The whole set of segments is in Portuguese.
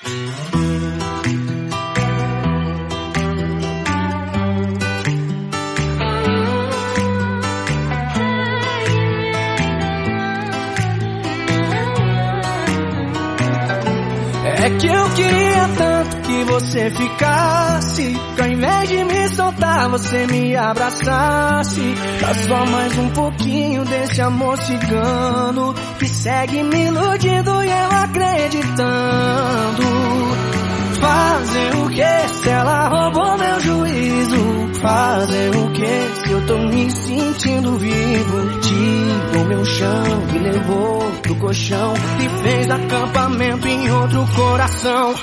É que eu queria tanto que você ficasse, que ao invés de me soltar você me abraçasse. Dá só mais um pouquinho desse amor cigano que segue me iludindo e eu acreditando. Fazer o que se ela roubou meu juízo? Fazer o que se eu tô me sentindo vivo? Tirou meu chão, me levou pro colchão e fez acampamento em outro coração.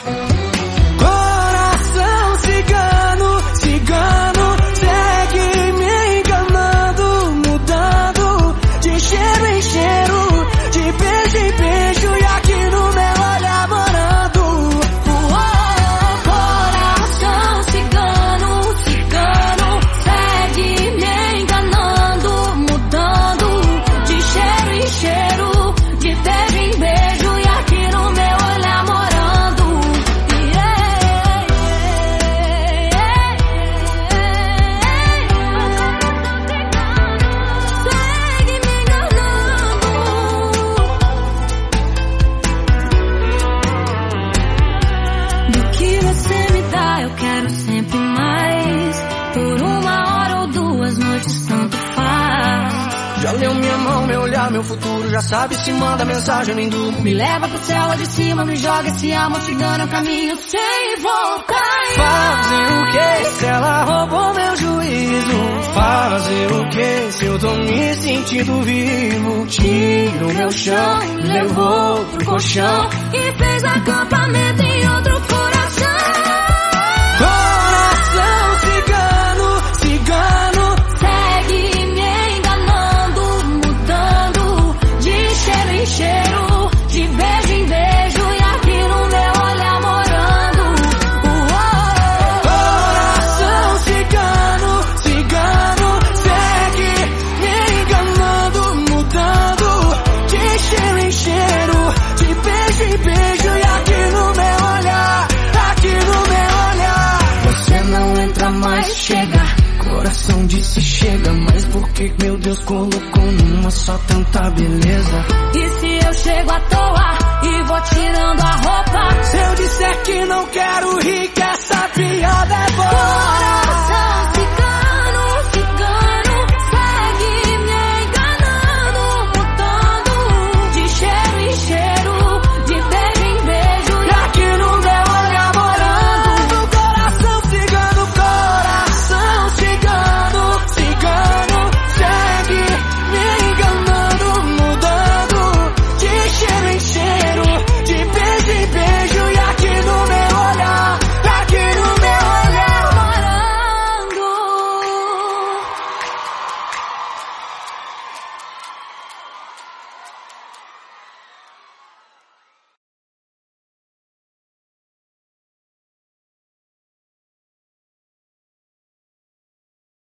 Coração cigano, cigano, segue me enganando, mudando de cheiro em cheiro, de beijo em beijo e aqui no meu olhar morando. Coração cigano, cigano, segue me enganando, mudando de cheiro em cheiro, de beijo em beijo e aqui no meu olhar morando. Segue me enganando. Do que você me dá eu quero sempre mais. Por uma hora ou duas noites tanto faz. Já leu minha mão, meu olhar, meu futuro, já sabe se manda mensagem nem duro. Me leva pro céu lá de cima, me joga esse amor cigano, é um caminho sem volta. Fazer o que se ela roubou meu juízo? Fazer o que se eu tô me sentindo vivo? Tirou meu chão, me levou pro colchão E fez acampamento em outro coração. Coração cigano, cigano, Segue me enganando, mudando de cheiro em cheiro, de beijo em beijo e aqui no meu olhar morando. coração cigano, cigano, segue me enganando, mudando de cheiro em cheiro, de beijo em beijo e aqui no meu olhar, aqui no meu olhar. Você não entra mais, chega, coração disse chega, mas por que meu Deus colocou numa só tanta beleza? E se eu chego à toa,